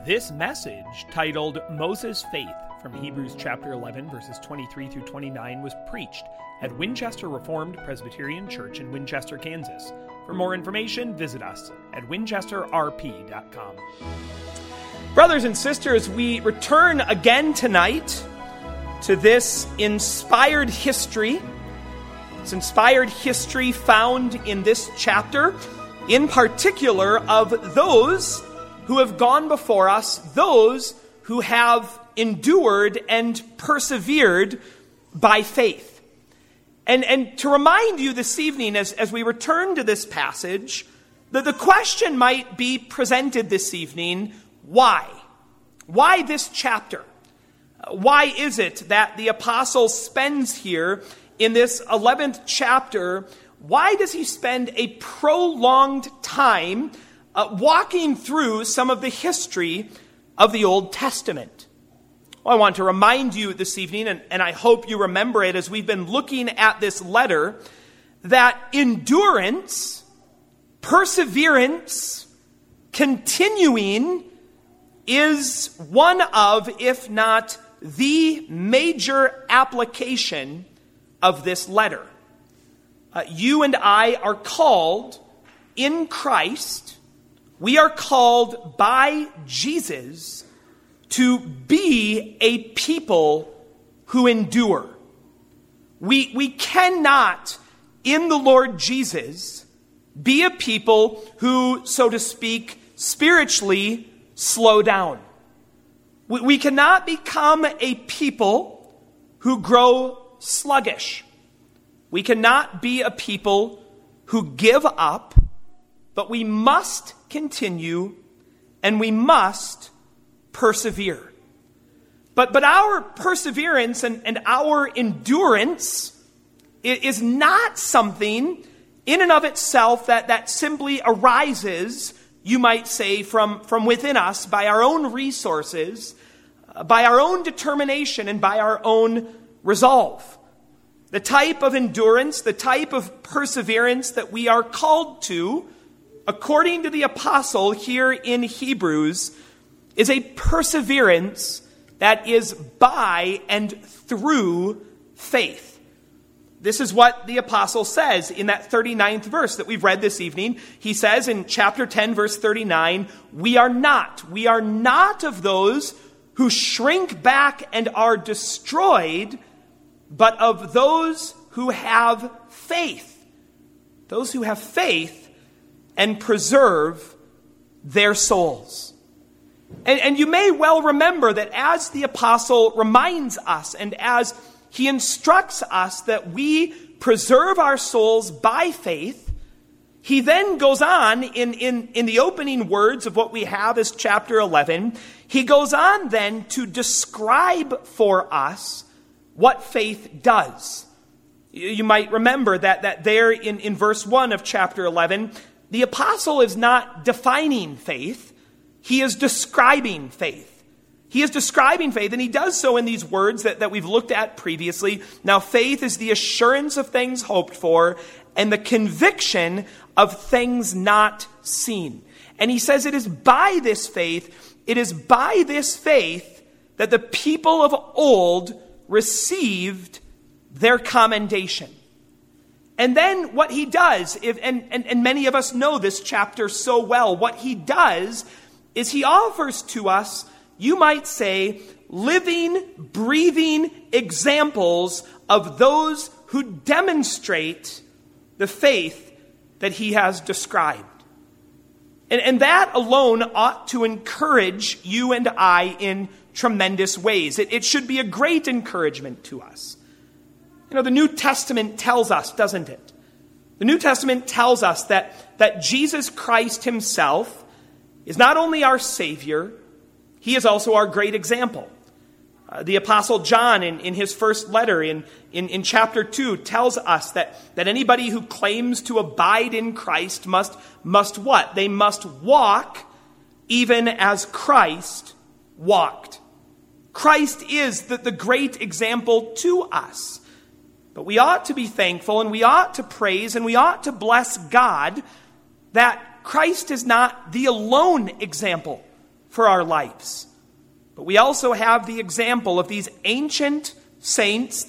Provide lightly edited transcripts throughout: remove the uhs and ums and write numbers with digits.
This message, titled Moses' Faith, from Hebrews chapter 11, verses 23 through 29, was preached at Winchester Reformed Presbyterian Church in Winchester, Kansas. For more information, visit us at winchesterrp.com. Brothers and sisters, we return again tonight to this inspired history. It's inspired history found in this chapter, in particular of those who have gone before us, those who have endured and persevered by faith. And to remind you this evening, as we return to this passage, that the question might be presented this evening, why? Why this chapter? Why is it that the apostle spends here in this 11th chapter, why does he spend a prolonged time walking through some of the history of the Old Testament? Well, I want to remind you this evening, and I hope you remember it as we've been looking at this letter, that endurance, perseverance, continuing is one of, if not the major application of this letter. You and I are called in Christ, we are called by Jesus to be a people who endure. We cannot, in the Lord Jesus, be a people who, so to speak, spiritually slow down. We cannot become a people who grow sluggish. We cannot be a people who give up, but we must continue and we must persevere. But our perseverance and our endurance is not something in and of itself that simply arises, you might say, from within us by our own resources, by our own determination, and by our own resolve. The type of endurance, the type of perseverance that we are called to, according to the apostle here in Hebrews, is a perseverance that is by and through faith. This is what the apostle says in that 39th verse that we've read this evening. He says in chapter 10, verse 39, we are not of those who shrink back and are destroyed, but of those who have faith. Those who have faith and preserve their souls. And you may well remember that as the apostle reminds us and as he instructs us that we preserve our souls by faith, he then goes on in the opening words of what we have as chapter 11, he goes on then to describe for us what faith does. You might remember that there in verse 1 of chapter 11, the apostle is not defining faith, he is describing faith. He is describing faith, and he does so in these words that we've looked at previously. Now, faith is the assurance of things hoped for and the conviction of things not seen. And he says it is by this faith that the people of old received their commendation. And then what he does, and many of us know this chapter so well, what he does is he offers to us, you might say, living, breathing examples of those who demonstrate the faith that he has described. And that alone ought to encourage you and I in tremendous ways. It should be a great encouragement to us. You know, the New Testament tells us, doesn't it? The New Testament tells us that Jesus Christ himself is not only our Savior, he is also our great example. The Apostle John, in his first letter, in chapter 2, tells us that anybody who claims to abide in Christ must what? They must walk even as Christ walked. Christ is the great example to us. But we ought to be thankful, and we ought to praise, and we ought to bless God that Christ is not the alone example for our lives. But we also have the example of these ancient saints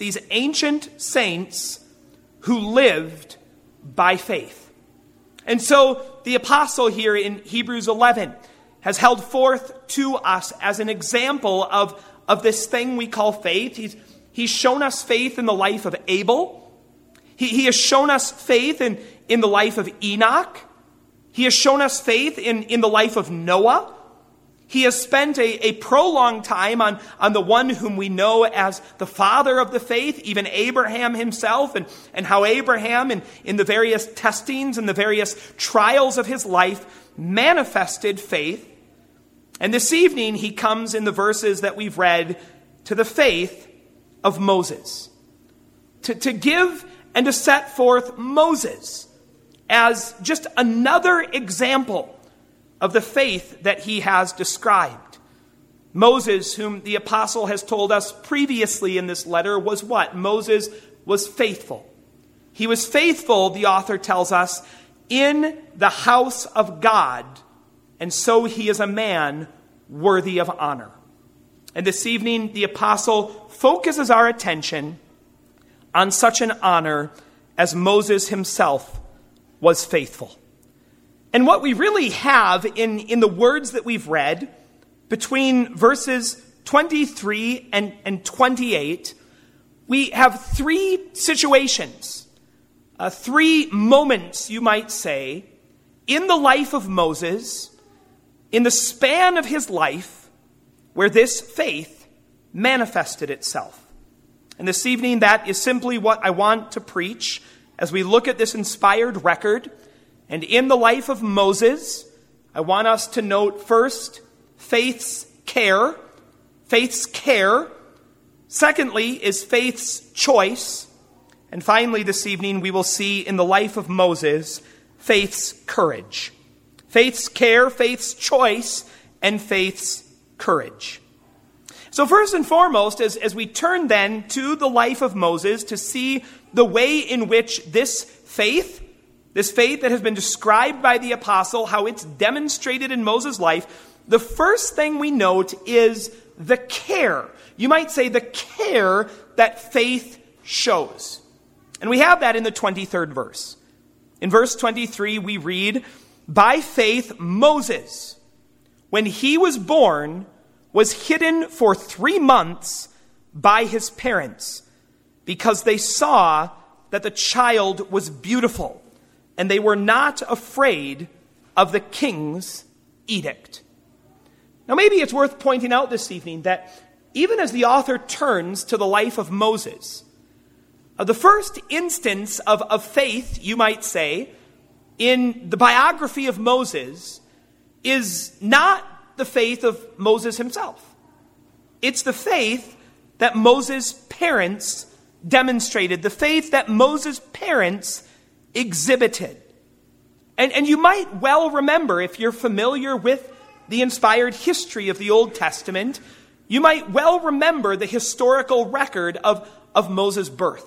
who lived by faith. And so the apostle here in Hebrews 11 has held forth to us as an example of this thing we call faith. He's shown us faith in the life of Abel. He has shown us faith in the life of Enoch. He has shown us faith in the life of Noah. He has spent a prolonged time on the one whom we know as the father of the faith, even Abraham himself, and how Abraham, in the various testings and the various trials of his life, manifested faith. And this evening he comes in the verses that we've read to the faith of Moses. To give and to set forth Moses as just another example of the faith that he has described. Moses, whom the apostle has told us previously in this letter, was what? Moses was faithful. He was faithful, the author tells us, in the house of God, and so he is a man worthy of honor. And this evening, the apostle focuses our attention on such an honor as Moses himself was faithful. And what we really have in the words that we've read between verses 23 and 28, we have three situations, three moments, you might say, in the life of Moses, in the span of his life, where this faith manifested itself. And this evening, that is simply what I want to preach as we look at this inspired record. And in the life of Moses, I want us to note first, faith's care. Faith's care. Secondly is faith's choice. And finally this evening we will see in the life of Moses, faith's courage. Faith's care, faith's choice, and faith's courage. So first and foremost, as we turn then to the life of Moses to see the way in which this faith that has been described by the apostle, how it's demonstrated in Moses' life, the first thing we note is the care. You might say the care that faith shows. And we have that in the 23rd verse. In verse 23, we read, "By faith Moses, when he was born, was hidden for 3 months by his parents, because they saw that the child was beautiful, and they were not afraid of the king's edict." Now maybe it's worth pointing out this evening that even as the author turns to the life of Moses, the first instance of faith, you might say, in the biography of Moses is not the faith of Moses himself. It's the faith that Moses' parents demonstrated, the faith that Moses' parents exhibited. And you might well remember, if you're familiar with the inspired history of the Old Testament, you might well remember the historical record of Moses' birth.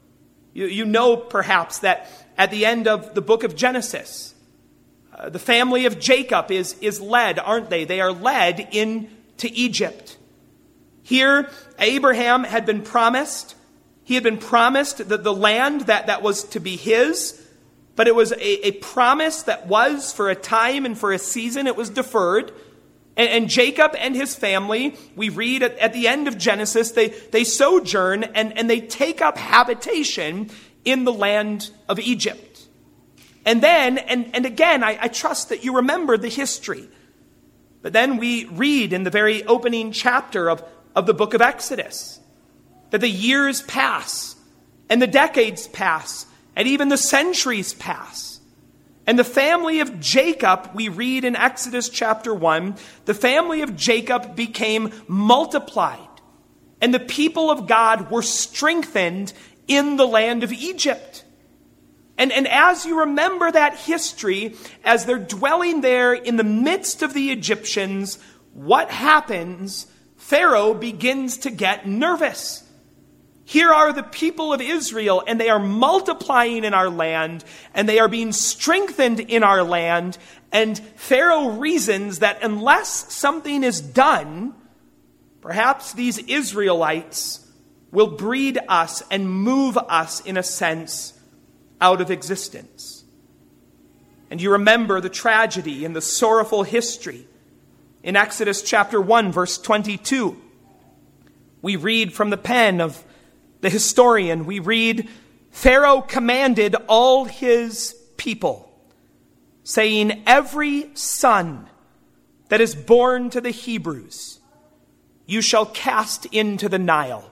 You know perhaps that at the end of the book of Genesis, the family of Jacob is led, aren't they? They are led into Egypt. Here, Abraham had been promised. He had been promised the land that was to be his, but it was a promise that was for a time and for a season. It was deferred. And Jacob and his family, we read at the end of Genesis, they sojourn and they take up habitation in the land of Egypt. And then, and again, I trust that you remember the history. But then we read in the very opening chapter of the book of Exodus that the years pass, and the decades pass, and even the centuries pass. And the family of Jacob, we read in Exodus chapter 1, the family of Jacob became multiplied, and the people of God were strengthened in the land of Egypt. And as you remember that history, as they're dwelling there in the midst of the Egyptians, what happens? Pharaoh begins to get nervous. Here are the people of Israel, and they are multiplying in our land, and they are being strengthened in our land. And Pharaoh reasons that unless something is done, perhaps these Israelites will breed us and move us, in a sense, out of existence. And you remember the tragedy and the sorrowful history. In Exodus chapter 1, verse 22, we read from the pen of the historian, we read, Pharaoh commanded all his people, saying, every son that is born to the Hebrews, you shall cast into the Nile.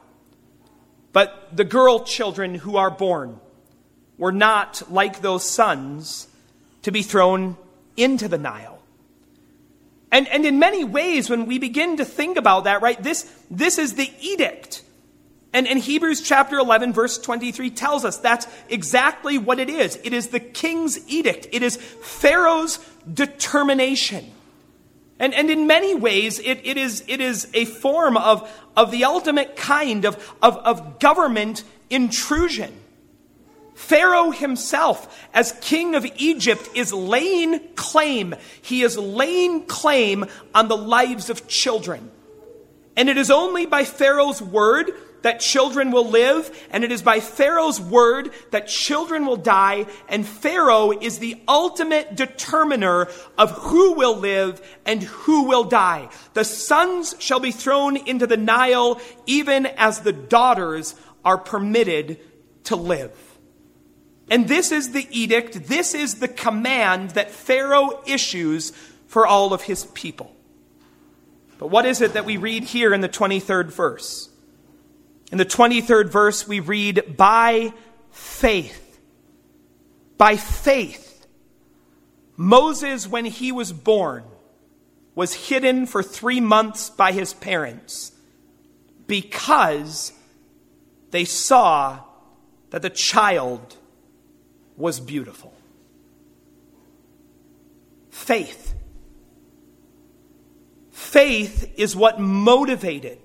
But the girl children who are born were not like those sons to be thrown into the Nile. And in many ways, when we begin to think about that, right, this is the edict. And Hebrews chapter 11, verse 23 tells us that's exactly what it is. It is the king's edict. It is Pharaoh's determination. And in many ways, it is a form of the ultimate kind of government intrusion. Pharaoh himself, as king of Egypt, is laying claim. He is laying claim on the lives of children. And it is only by Pharaoh's word that children will live, and it is by Pharaoh's word that children will die, and Pharaoh is the ultimate determiner of who will live and who will die. The sons shall be thrown into the Nile, even as the daughters are permitted to live. And this is the edict, this is the command that Pharaoh issues for all of his people. But what is it that we read here in the 23rd verse? In the 23rd verse, we read, by faith, Moses, when he was born, was hidden for 3 months by his parents because they saw that the child was beautiful. Faith. Faith is what motivated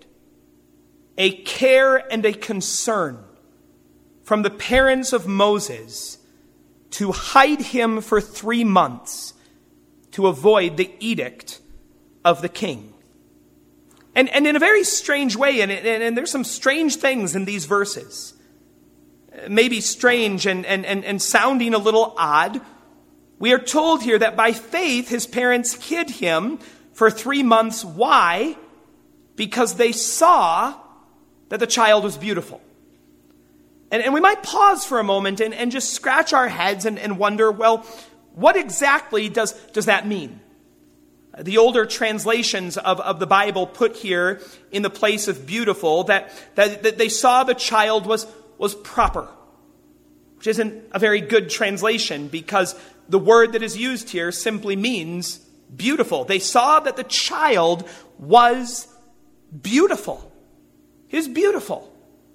a care and a concern from the parents of Moses to hide him for 3 months to avoid the edict of the king. And in a very strange way, and there's some strange things in these verses, maybe strange and sounding a little odd, we are told here that by faith his parents hid him for 3 months. Why? Because they saw that the child was beautiful. And we might pause for a moment and just scratch our heads and wonder, well, what exactly does that mean? The older translations of the Bible put here in the place of beautiful that they saw the child was proper, which isn't a very good translation because the word that is used here simply means beautiful. They saw that the child was beautiful. He was beautiful.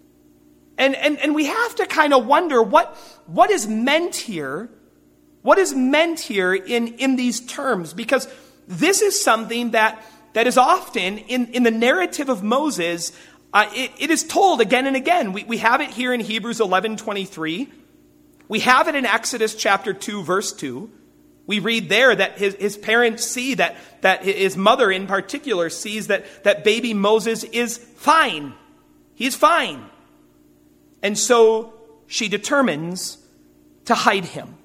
And we have to kind of wonder what is meant here. What is meant here in these terms? Because this is something that is often in the narrative of Moses. It is told again and again. We have it here in Hebrews 11:23. We have it in Exodus chapter 2, verse 2. We read there that his parents see that his mother in particular sees that baby Moses is fine. He's fine. And so she determines to hide him.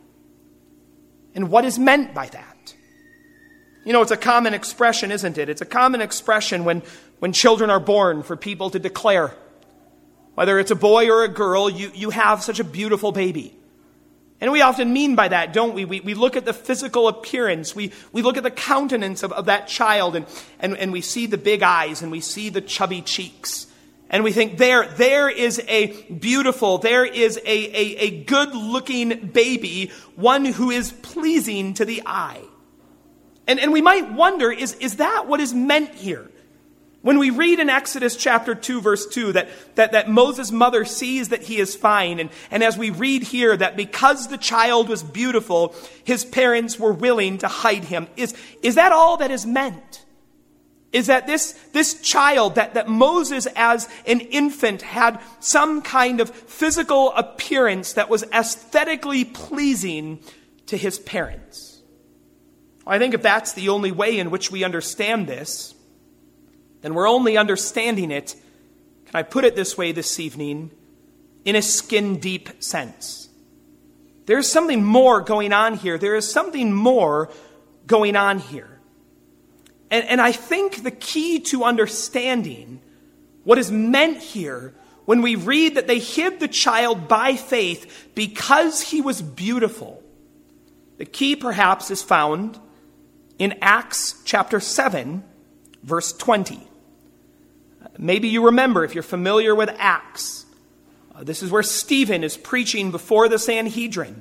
And what is meant by that? You know, it's a common expression, isn't it? It's a common expression when children are born for people to declare, whether it's a boy or a girl, you have such a beautiful baby. And we often mean by that, don't we? We look at the physical appearance. We look at the countenance of that child and we see the big eyes and we see the chubby cheeks. And we think there is a beautiful, there is a good-looking baby, one who is pleasing to the eye. And we might wonder, is that what is meant here? When we read in Exodus chapter 2, verse 2, that Moses' mother sees that he is fine, and as we read here that because the child was beautiful, his parents were willing to hide him. Is that all that is meant? is that this child, that Moses as an infant had some kind of physical appearance that was aesthetically pleasing to his parents. I think if that's the only way in which we understand this, then we're only understanding it, can I put it this way this evening, in a skin-deep sense. There's something more going on here. There is something more going on here. And I think the key to understanding what is meant here when we read that they hid the child by faith because he was beautiful, the key perhaps is found in Acts chapter 7, verse 20. Maybe you remember, if you're familiar with Acts, this is where Stephen is preaching before the Sanhedrin.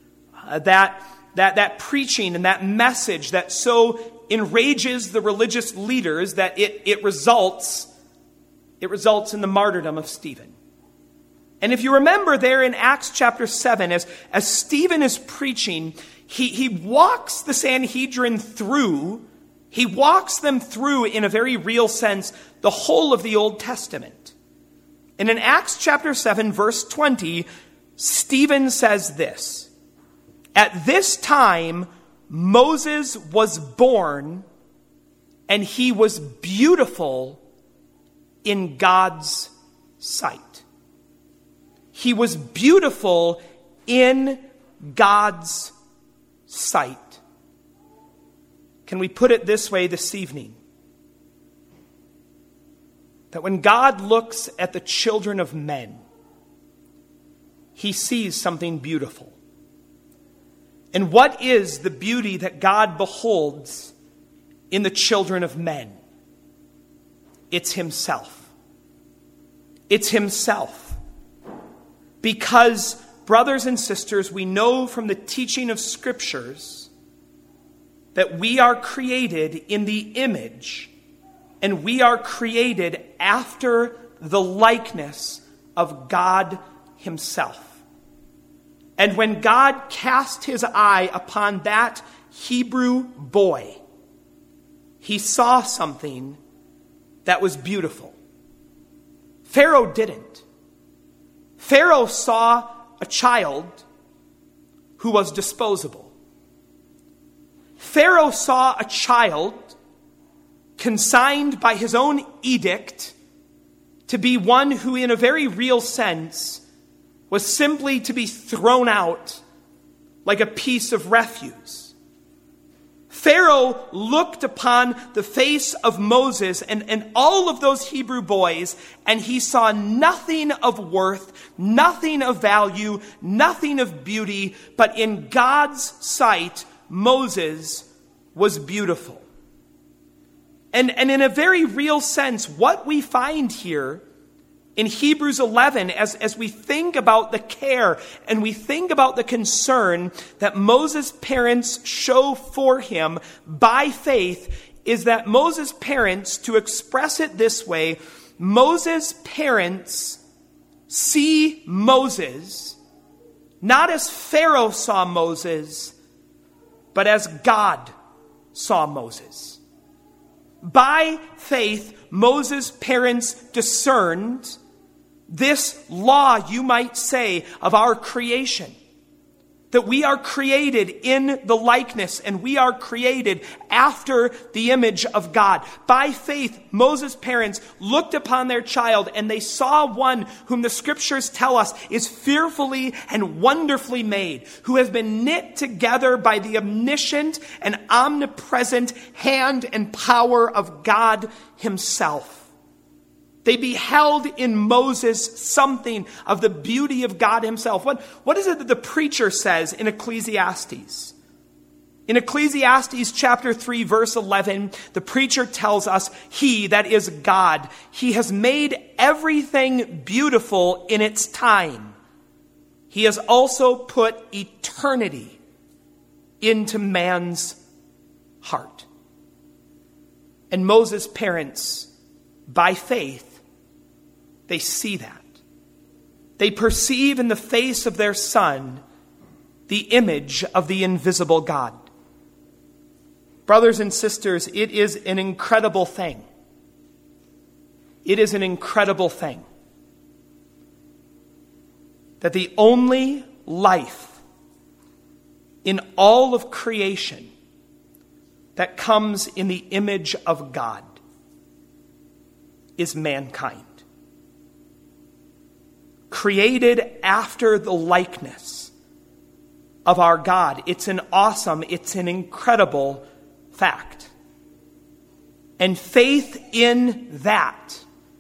That preaching and that message that so enrages the religious leaders that it results in the martyrdom of Stephen. And if you remember there in Acts chapter 7, as Stephen is preaching, he walks the Sanhedrin through, he walks them through in a very real sense the whole of the Old Testament. And in Acts chapter 7, verse 20, Stephen says this: "At this time, Moses was born, and he was beautiful in God's sight." He was beautiful in God's sight. Can we put it this way this evening? That when God looks at the children of men, he sees something beautiful. And what is the beauty that God beholds in the children of men? It's himself. It's himself. Because, brothers and sisters, we know from the teaching of Scriptures that we are created in the image and we are created after the likeness of God himself. And when God cast his eye upon that Hebrew boy, he saw something that was beautiful. Pharaoh didn't. Pharaoh saw a child who was disposable. Pharaoh saw a child consigned by his own edict to be one who, in a very real sense, was simply to be thrown out like a piece of refuse. Pharaoh looked upon the face of Moses and all of those Hebrew boys, and he saw nothing of worth, nothing of value, nothing of beauty, but in God's sight, Moses was beautiful. And in a very real sense, what we find here in Hebrews 11, as we think about the care and we think about the concern that Moses' parents show for him by faith, is that Moses' parents, to express it this way, Moses' parents see Moses not as Pharaoh saw Moses, but as God saw Moses. By faith, Moses' parents discerned this law, you might say, of our creation. That we are created in the likeness and we are created after the image of God. By faith, Moses' parents looked upon their child and they saw one whom the Scriptures tell us is fearfully and wonderfully made, who has been knit together by the omniscient and omnipresent hand and power of God himself. They beheld in Moses something of the beauty of God himself. What is it that the preacher says in Ecclesiastes? In Ecclesiastes chapter 3, verse 11, the preacher tells us, he, that is God, he has made everything beautiful in its time. He has also put eternity into man's heart. And Moses' parents, by faith, they see that. They perceive in the face of their son the image of the invisible God. Brothers and sisters, it is an incredible thing. It is an incredible thing that the only life in all of creation that comes in the image of God is mankind. Created after the likeness of our God. It's an awesome, it's an incredible fact. And faith in that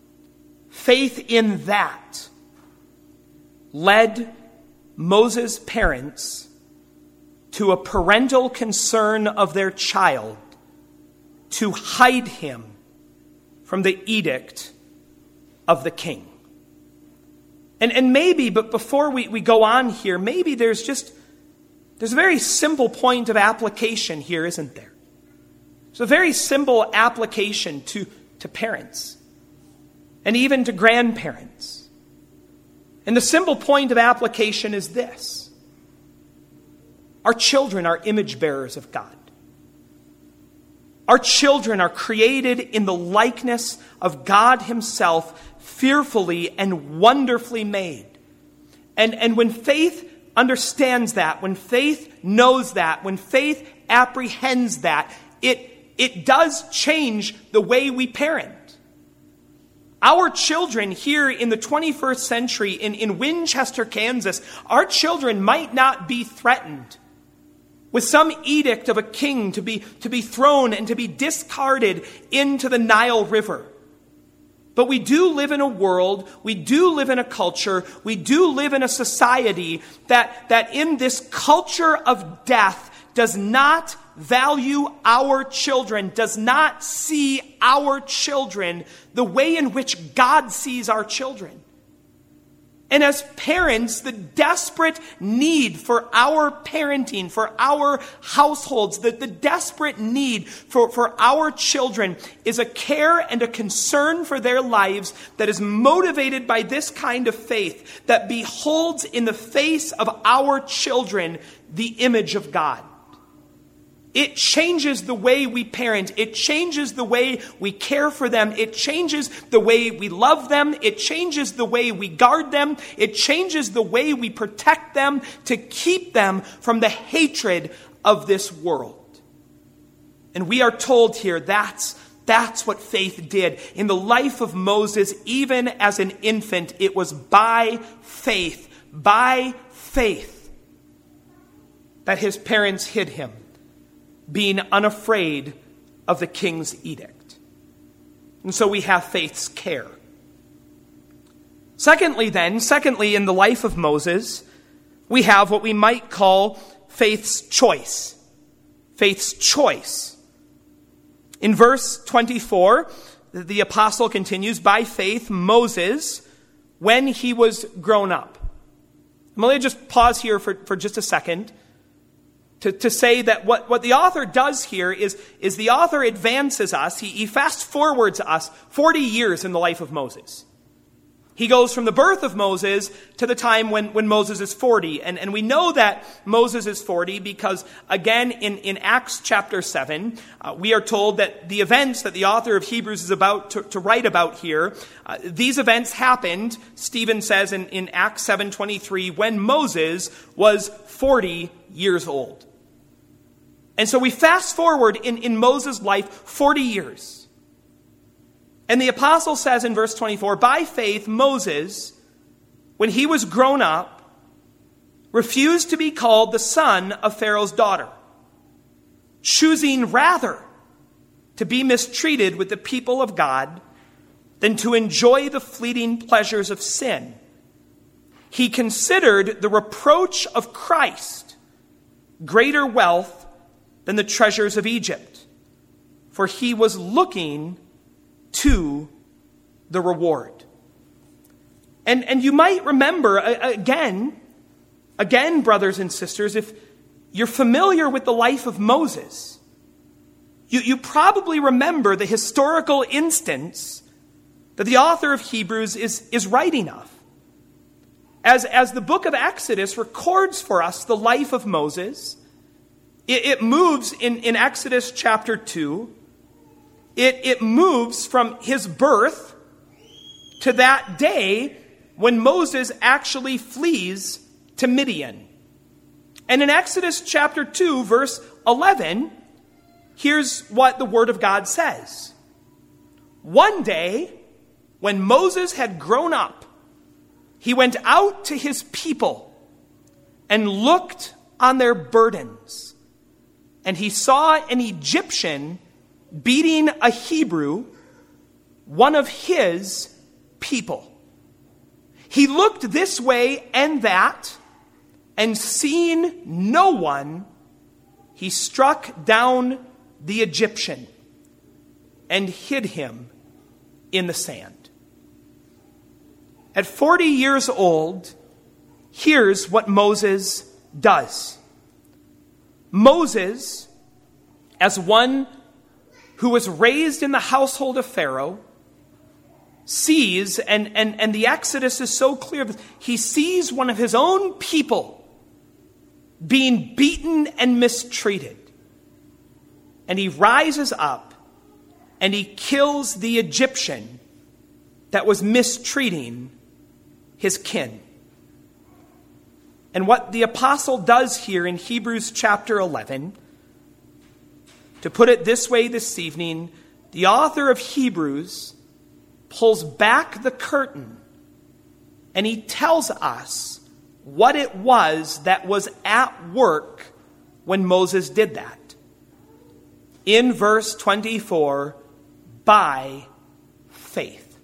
led Moses' parents to a parental concern of their child to hide him from the edict of the king. And maybe, but before we go on here, maybe there's a very simple point of application here, isn't there? It's a very simple application to parents and even to grandparents. And the simple point of application is this: our children are image bearers of God. Our children are created in the likeness of God himself, fearfully and wonderfully made. And when faith understands that, when faith knows that, when faith apprehends that, it does change the way we parent. Our children here in the 21st century in Winchester, Kansas, our children might not be threatened with some edict of a king to be thrown and to be discarded into the Nile River. But we do live in a world, we do live in a culture, we do live in a society that in this culture of death does not value our children, does not see our children the way in which God sees our children. And as parents, the desperate need for our parenting, for our households, the desperate need for our children is a care and a concern for their lives that is motivated by this kind of faith that beholds in the face of our children the image of God. It changes the way we parent. It changes the way we care for them. It changes the way we love them. It changes the way we guard them. It changes the way we protect them to keep them from the hatred of this world. And we are told here that's what faith did. In the life of Moses, even as an infant, it was by faith that his parents hid him, being unafraid of the king's edict. And so we have faith's care. Secondly, in the life of Moses, we have what we might call faith's choice. Faith's choice. In verse 24, the apostle continues, by faith, Moses, when he was grown up. I'm going to just pause here for just a second to say that what the author does here is the author advances us, he fast forwards us 40 years in the life of Moses. He goes from the birth of Moses to the time when Moses is 40. And we know that Moses is 40 because, again, in Acts chapter 7, we are told that the events that the author of Hebrews is about to write about here, these events happened, Stephen says in Acts 7:23, when Moses was 40 years old. And so we fast forward in Moses' life 40 years. And the apostle says in verse 24, by faith, Moses, when he was grown up, refused to be called the son of Pharaoh's daughter, choosing rather to be mistreated with the people of God than to enjoy the fleeting pleasures of sin. He considered the reproach of Christ greater wealth than the treasures of Egypt, for he was looking to the reward. And you might remember, again, brothers and sisters, if you're familiar with the life of Moses, you probably remember the historical instance that the author of Hebrews is writing of. As the book of Exodus records for us the life of Moses, It moves in Exodus chapter 2. It moves from his birth to that day when Moses actually flees to Midian. And in Exodus chapter 2, verse 11, here's what the Word of God says. One day, when Moses had grown up, he went out to his people and looked on their burdens. And he saw an Egyptian beating a Hebrew, one of his people. He looked this way and that, and seeing no one, he struck down the Egyptian and hid him in the sand. At 40 years old, here's what Moses does. Moses, as one who was raised in the household of Pharaoh, sees, and the Exodus is so clear, he sees one of his own people being beaten and mistreated. And he rises up and he kills the Egyptian that was mistreating his kin. And what the apostle does here in Hebrews chapter 11, to put it this way this evening, the author of Hebrews pulls back the curtain and he tells us what it was that was at work when Moses did that. In verse 24, by faith.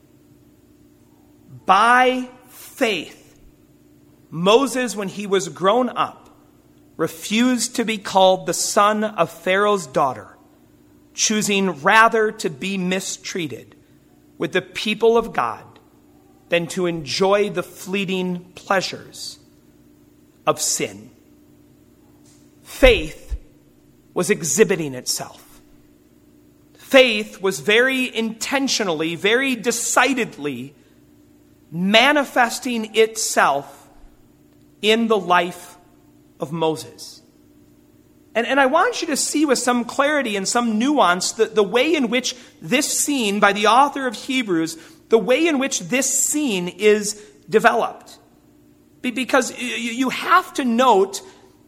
By faith, Moses, when he was grown up, refused to be called the son of Pharaoh's daughter, choosing rather to be mistreated with the people of God than to enjoy the fleeting pleasures of sin. Faith was exhibiting itself. Faith was very intentionally, very decidedly manifesting itself in the life of Moses. And I want you to see with some clarity and some nuance the way in which this scene, by the author of Hebrews, the way in which this scene is developed. Because you have to note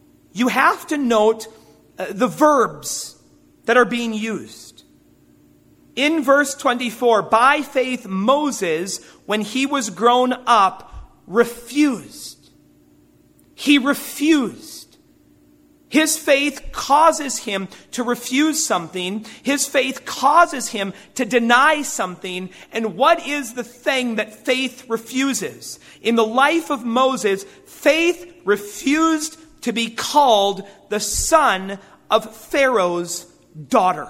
the verbs that are being used. In verse 24, by faith Moses, when he was grown up, refused. He refused. His faith causes him to refuse something. His faith causes him to deny something. And what is the thing that faith refuses? In the life of Moses, faith refused to be called the son of Pharaoh's daughter.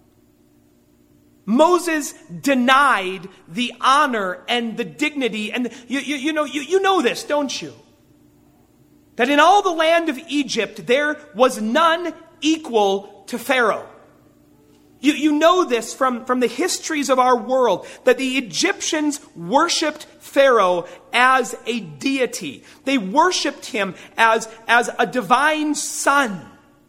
Moses denied the honor and the dignity. And you know this, don't you? That in all the land of Egypt, there was none equal to Pharaoh. You know this from the histories of our world, that the Egyptians worshipped Pharaoh as a deity. They worshipped him as a divine son.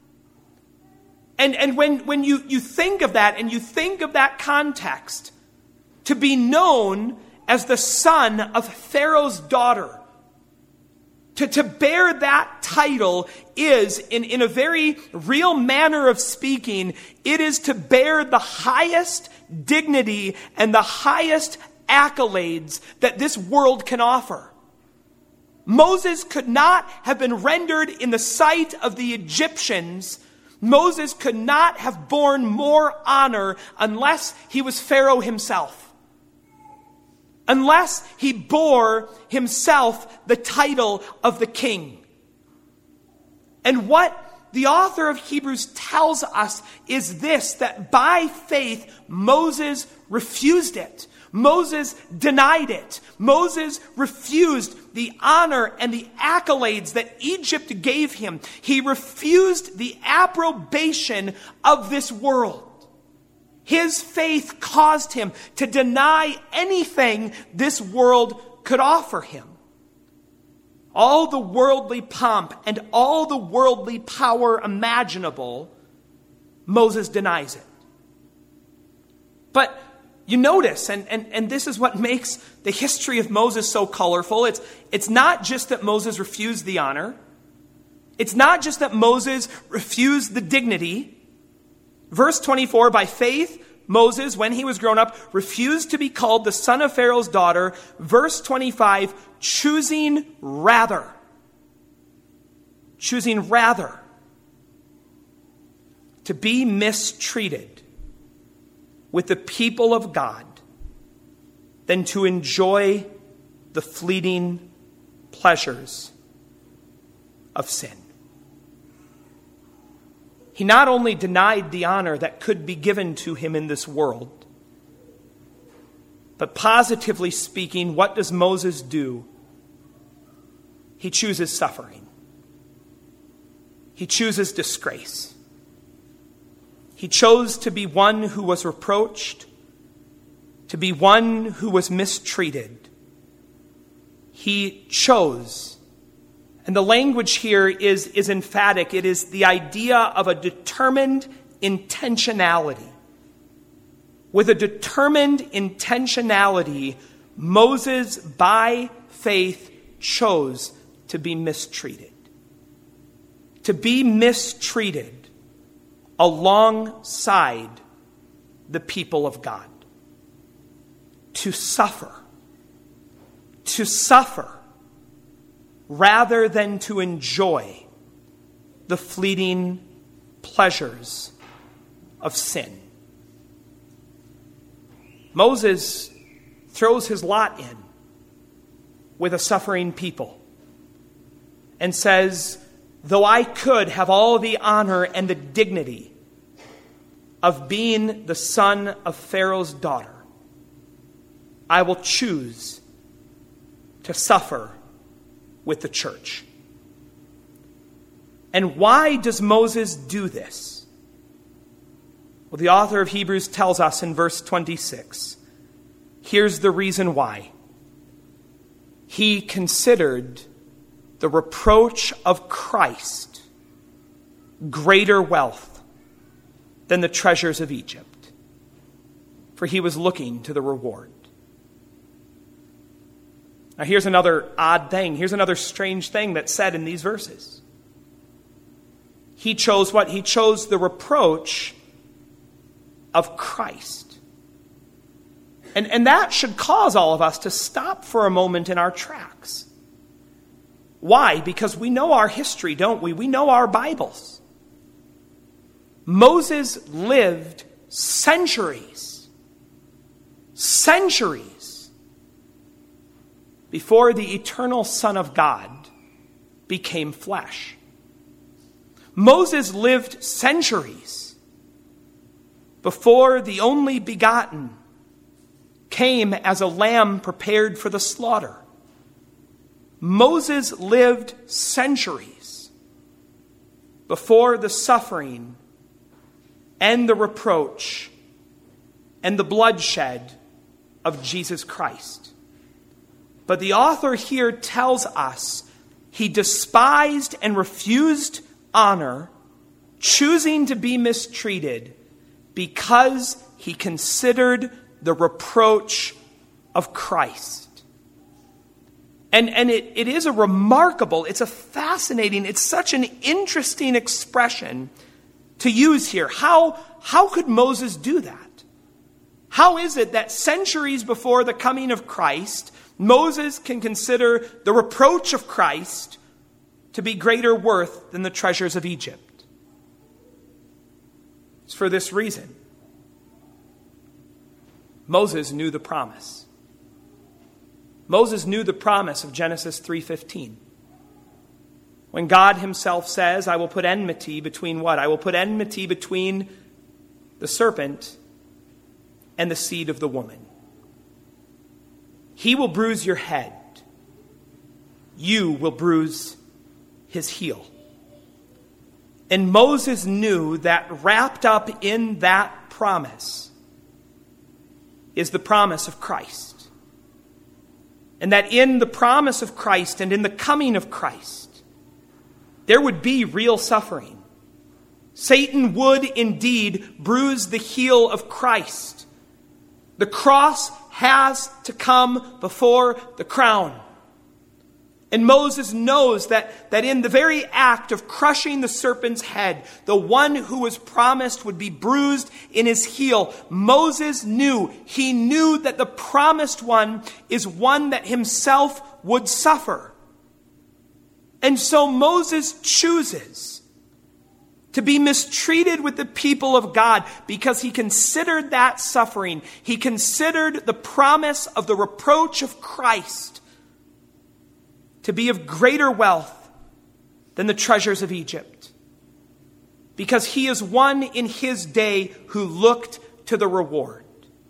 And when you think of that, and you think of that context, to be known as the son of Pharaoh's daughter, to bear that title is, in a very real manner of speaking, it is to bear the highest dignity and the highest accolades that this world can offer. Moses could not have been rendered in the sight of the Egyptians. Moses could not have borne more honor unless he was Pharaoh himself. Unless he bore himself the title of the king. And what the author of Hebrews tells us is this, that by faith Moses refused it. Moses denied it. Moses refused the honor and the accolades that Egypt gave him. He refused the approbation of this world. His faith caused him to deny anything this world could offer him. all the worldly pomp and all the worldly power imaginable, Moses denies it. But you notice, and this is what makes the history of Moses so colorful, it's not just that Moses refused the honor. It's not just that Moses refused the dignity. Verse 24, by faith, Moses, when he was grown up, refused to be called the son of Pharaoh's daughter. Verse 25, choosing rather to be mistreated with the people of God than to enjoy the fleeting pleasures of sin. He not only denied the honor that could be given to him in this world, but positively speaking, what does Moses do? He chooses suffering. He chooses disgrace. He chose to be one who was reproached, to be one who was mistreated. He chose. And the language here is emphatic. It is the idea of a determined intentionality. With a determined intentionality, Moses, by faith, chose to be mistreated. To be mistreated alongside the people of God. To suffer rather than to enjoy the fleeting pleasures of sin. Moses throws his lot in with a suffering people and says, though I could have all the honor and the dignity of being the son of Pharaoh's daughter, I will choose to suffer with the church. And why does Moses do this? Well, the author of Hebrews tells us in verse 26. Here's the reason why. He considered the reproach of Christ greater wealth than the treasures of Egypt, for he was looking to the reward. Now here's another odd thing. Here's another strange thing that's said in these verses. He chose what? He chose the reproach of Christ. And that should cause all of us to stop for a moment in our tracks. Why? Because we know our history, don't we? We know our Bibles. Moses lived centuries before the eternal Son of God became flesh. Moses lived centuries before the only begotten came as a lamb prepared for the slaughter. Moses lived centuries before the suffering and the reproach and the bloodshed of Jesus Christ. But the author here tells us he despised and refused honor, choosing to be mistreated because he considered the reproach of Christ. And it is a remarkable, it's a fascinating, it's such an interesting expression to use here. How could Moses do that? How is it that centuries before the coming of Christ, Moses can consider the reproach of Christ to be greater worth than the treasures of Egypt? It's for this reason. Moses knew the promise. Moses knew the promise of Genesis 3:15. When God himself says, I will put enmity between what? I will put enmity between the serpent and the seed of the woman. He will bruise your head. You will bruise his heel. And Moses knew that wrapped up in that promise is the promise of Christ. And that in the promise of Christ and in the coming of Christ, there would be real suffering. Satan would indeed bruise the heel of Christ. The cross has to come before the crown. And Moses knows that in the very act of crushing the serpent's head, the one who was promised would be bruised in his heel. Moses knew that the promised one is one that himself would suffer. And so Moses chooses to be mistreated with the people of God because he considered that suffering. He considered the promise of the reproach of Christ to be of greater wealth than the treasures of Egypt, because he is one in his day who looked to the reward.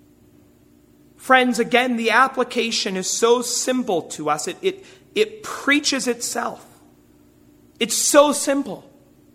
Friends, again, the application is so simple to us. It preaches itself. It's so simple.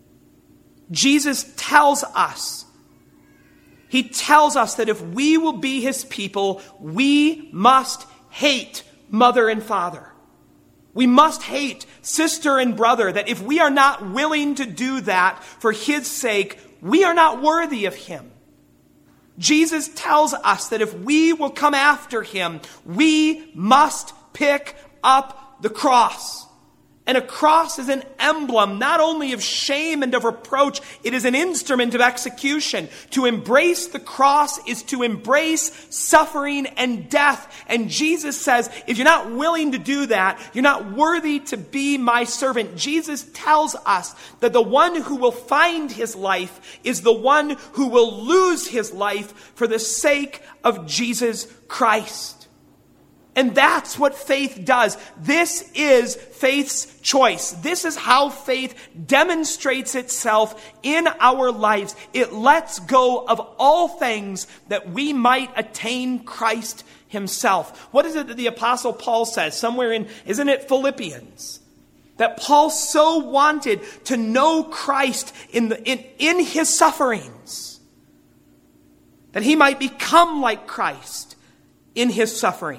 Jesus tells us, he tells us that if we will be his people, we must hate mother and father. We must hate sister and brother, that if we are not willing to do that for his sake, we are not worthy of him. Jesus tells us that if we will come after him, we must pick up the cross. And a cross is an emblem not only of shame and of reproach, it is an instrument of execution. To embrace the cross is to embrace suffering and death. And Jesus says, if you're not willing to do that, you're not worthy to be my servant. Jesus tells us that the one who will find his life is the one who will lose his life for the sake of Jesus Christ. And that's what faith does. This is faith's choice. This is how faith demonstrates itself in our lives. It lets go of all things that we might attain Christ himself. What is it that the Apostle Paul says? Somewhere in, isn't it Philippians? That Paul so wanted to know Christ in his sufferings, that he might become like Christ in his sufferings,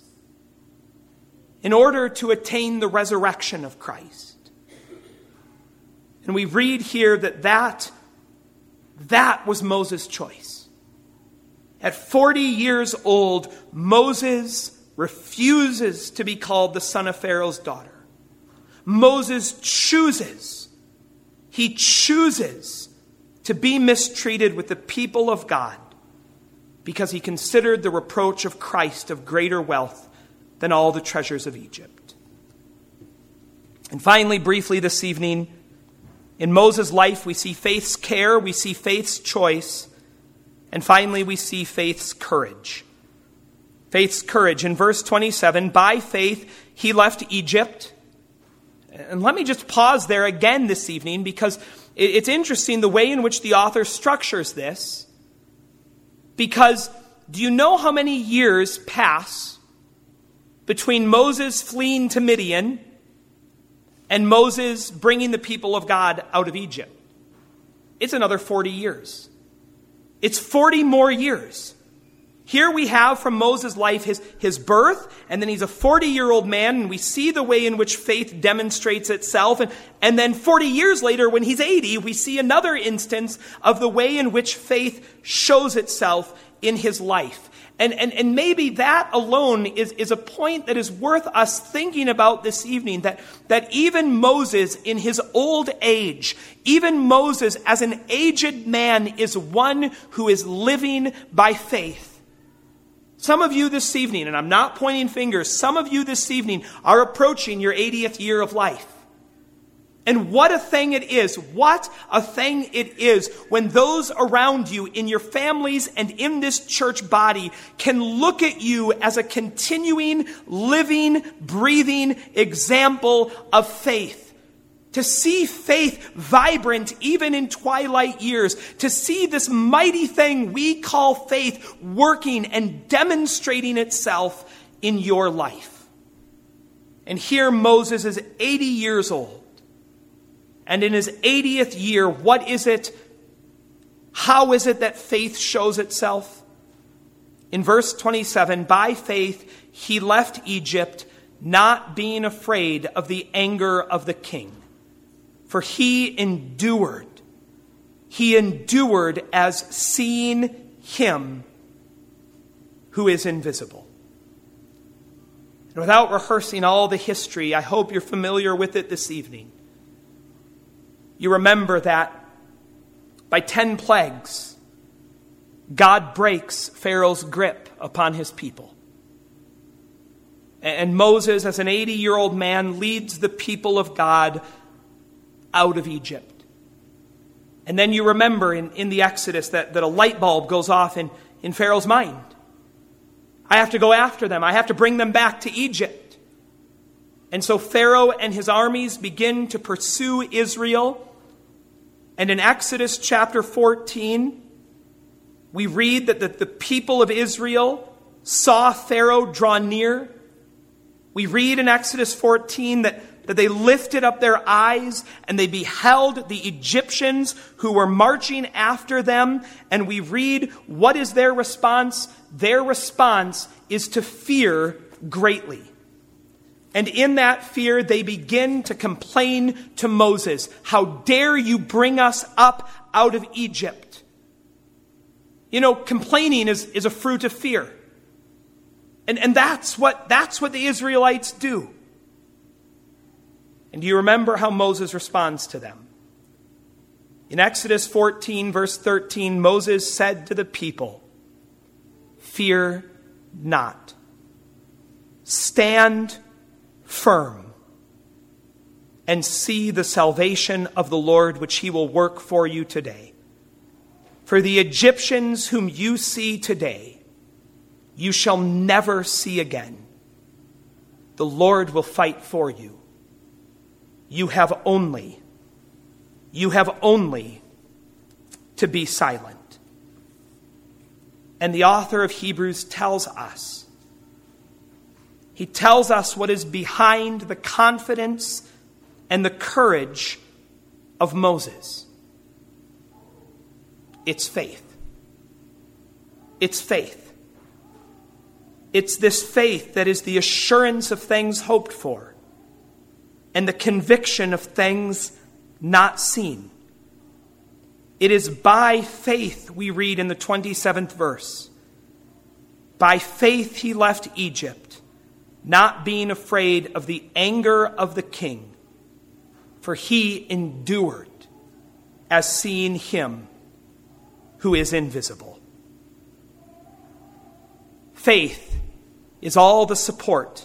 in order to attain the resurrection of Christ. And we read here that was Moses' choice. At 40 years old, Moses refuses to be called the son of Pharaoh's daughter. Moses chooses to be mistreated with the people of God because he considered the reproach of Christ of greater wealth than all the treasures of Egypt. And finally, briefly this evening, in Moses' life we see faith's care, we see faith's choice, and finally we see faith's courage. Faith's courage. In verse 27, by faith he left Egypt. And let me just pause there again this evening, because it's interesting the way in which the author structures this. Because do you know how many years pass between Moses fleeing to Midian and Moses bringing the people of God out of Egypt? It's another 40 years. It's 40 more years. Here we have from Moses' life his birth, and then he's a 40-year-old man, and we see the way in which faith demonstrates itself. And then 40 years later, when he's 80, we see another instance of the way in which faith shows itself in his life. And maybe that alone is a point that is worth us thinking about this evening, that even Moses in his old age, even Moses as an aged man, is one who is living by faith. Some of you this evening, and I'm not pointing fingers, some of you this evening are approaching your 80th year of life. And what a thing it is. What a thing it is when those around you in your families and in this church body can look at you as a continuing, living, breathing example of faith. To see faith vibrant even in twilight years. To see this mighty thing we call faith working and demonstrating itself in your life. And here Moses is 80 years old. And in his 80th year, what is it? How is it that faith shows itself? In verse 27, by faith he left Egypt, not being afraid of the anger of the king. For he endured as seeing him who is invisible. And without rehearsing all the history, I hope you're familiar with it this evening. You remember that by 10 plagues, God breaks Pharaoh's grip upon his people. And Moses, as an 80-year-old man, leads the people of God out of Egypt. And then you remember in the Exodus that a light bulb goes off in Pharaoh's mind. I have to go after them. I have to bring them back to Egypt. And so Pharaoh and his armies begin to pursue Israel. And in Exodus chapter 14, we read that the people of Israel saw Pharaoh draw near. We read in Exodus 14 that they lifted up their eyes and they beheld the Egyptians who were marching after them. And we read, what is their response? Their response is to fear greatly. And in that fear, they begin to complain to Moses. How dare you bring us up out of Egypt? You know, complaining is a fruit of fear. And that's what the Israelites do. And do you remember how Moses responds to them? In Exodus 14, verse 13, Moses said to the people, "Fear not. Stand firm and see the salvation of the Lord, which he will work for you today. For the Egyptians whom you see today, you shall never see again. The Lord will fight for you. You have only to be silent." And the author of Hebrews tells us, he tells us what is behind the confidence and the courage of Moses. It's faith. It's faith. It's this faith that is the assurance of things hoped for and the conviction of things not seen. It is by faith, we read in the 27th verse. By faith he left Egypt, not being afraid of the anger of the king, for he endured as seeing him who is invisible. Faith is all the support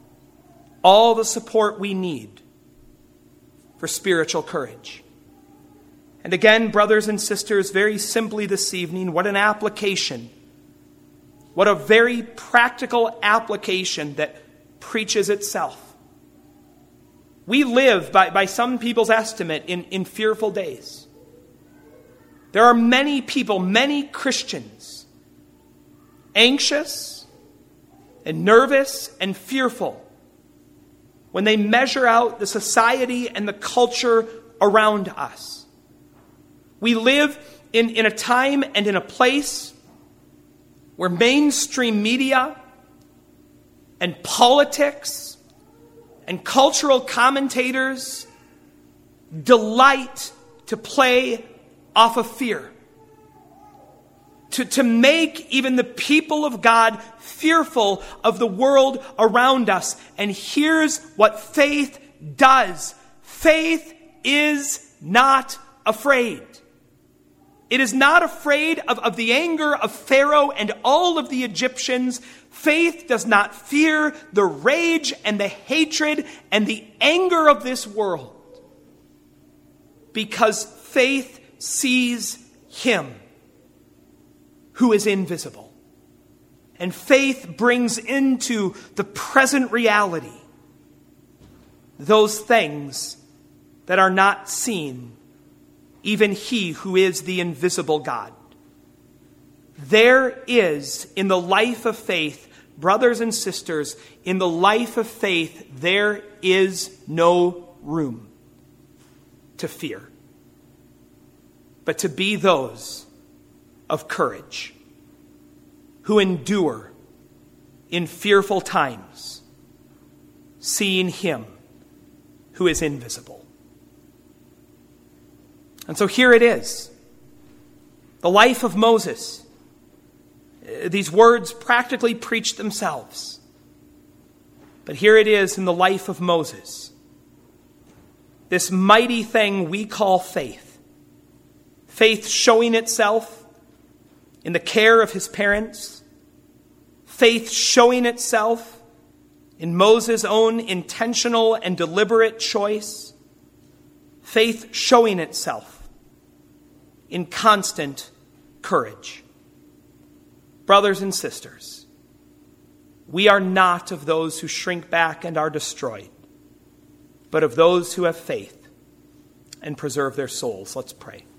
we need for spiritual courage. And again, brothers and sisters, very simply this evening, what an application. What a very practical application that preaches itself. We live, by some people's estimate, in fearful days. There are many people, many Christians, anxious and nervous and fearful when they measure out the society and the culture around us. We live in a time and in a place where mainstream media and politics and cultural commentators delight to play off of fear. To make even the people of God fearful of the world around us. And here's what faith does. Faith is not afraid. It is not afraid of the anger of Pharaoh and all of the Egyptians. Faith does not fear the rage and the hatred and the anger of this world. Because faith sees him who is invisible. And faith brings into the present reality those things that are not seen, even he who is the invisible God. There is, in the life of faith, brothers and sisters, in the life of faith, there is no room to fear, but to be those of courage. who endure in fearful times, seeing him who is invisible. And so here it is, the life of Moses. These words practically preach themselves. But here it is in the life of Moses, this mighty thing we call faith. Faith showing itself in the care of his parents. Faith showing itself in Moses' own intentional and deliberate choice. Faith showing itself in constant courage. Brothers and sisters, we are not of those who shrink back and are destroyed, but of those who have faith and preserve their souls. Let's pray.